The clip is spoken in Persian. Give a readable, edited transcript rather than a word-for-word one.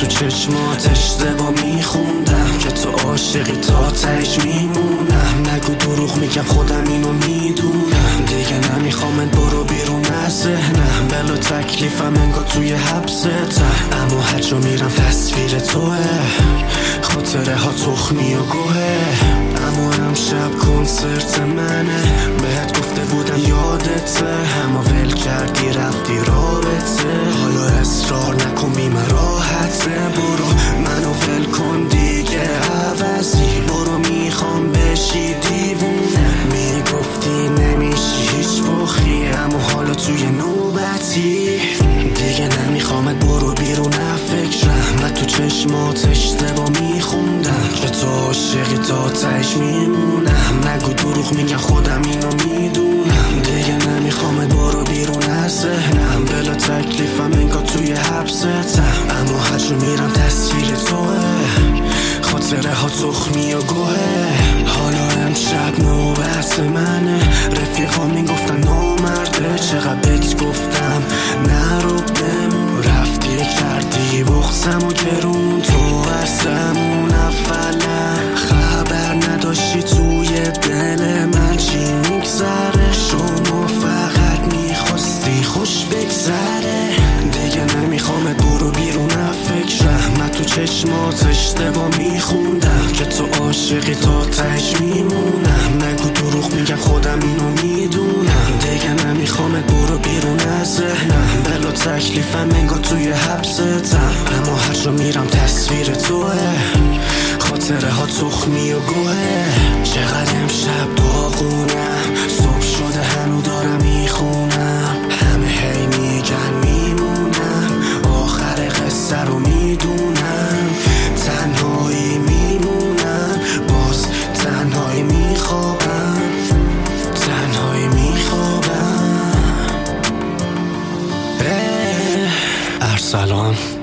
چشمات اشتباه میخوندم که تو عاشقی تا تهش میمونم. نگو دروغ میگم خودم اینو میدونم. دیگه نمیخوامت برو بیرون از ذهنم. بلا تکلیفم انگار توی حبستم. اما هر جا میرم تصویر توه، خاطره ها تخمی و گوه. اما امشب کنسرت منه، بهت گفته بودم یادته، اما ول کردی رفتی رابطه. حالا اصرار نکن بی من راحته، برو منو ول کن دیگه عوضی. برو میخوام بشی دیوونه، میگفتی نمیشی هیچ بخی، اما حالا توی نوبتی. دیگه نمیخوامت برو بیرون فکرم. من تو چشمات اشتباه میخوندم که تو عاشقی تا تهش میمونم. نگو دروغ میگم خودم اینو میدونم. دیگه نمیخوامت برو بیرون از ذهنم. بلا تکلیفم انگار توی حبستم. اما هر جا میرم تصویر توه، خاطره ها تخمی و گوه. حالا امشب نوبت منه، رفیقا میگفتن نامرده. چقدر بهت گفتم نرو بمون، رفتی کردی بغضم و گرون. تو اصلمون اولا خبر نداشتی توی دل من چی میگذره. شما فقط میخواستی خوش بگذره. دیگه نمیخوامت برو بیرون فکرم. من تو چشمات اشتباه میخوندم که تو عاشقی تا تهش میمونم. نگو دروغ میگم خودم اینو میدونم. دیگه نمیخوامت برو بیرون از ذهنم. بلا تکلیفم انگار توی حبستم. اما هر جا میرم تصویر توه، خاطره ها تخمی و گوه. چقدر امشب داغونم، صبح شده هنو دارم میخونم. همه هی میگن میمونم، آخر قصه رو میدونم. تنهایی میمونم، باز تنهایی میخوابم، تنهایی میخوابم. ارسلان